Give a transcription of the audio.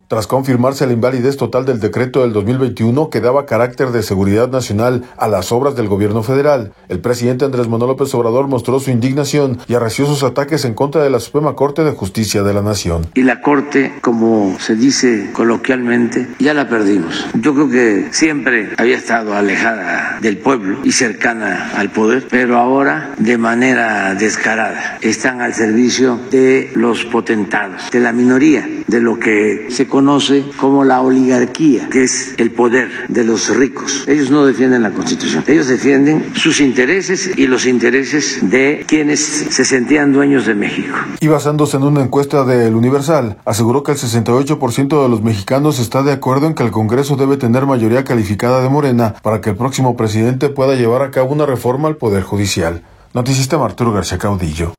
Tras confirmarse la invalidez total del decreto del 2021 que daba carácter de seguridad nacional a las obras del gobierno federal, el presidente Andrés Manuel López Obrador mostró su indignación y arreció sus ataques en contra de la Suprema Corte de Justicia de la Nación. Y la Corte, como se dice coloquialmente, ya la perdimos. Yo creo que siempre había estado alejada del pueblo y cercana al poder, pero ahora de manera descarada están al servicio de los potentados, de la minoría, de lo que se conoce como la oligarquía, que es el poder de los ricos. Ellos no defienden la Constitución, ellos defienden sus intereses y los intereses de quienes se sentían dueños de México. Y basándose en una encuesta del Universal, aseguró que el 68% de los mexicanos está de acuerdo en que el Congreso debe tener mayoría calificada de Morena para que el próximo presidente pueda llevar a cabo una reforma al Poder Judicial. Noticista Arturo García Caudillo.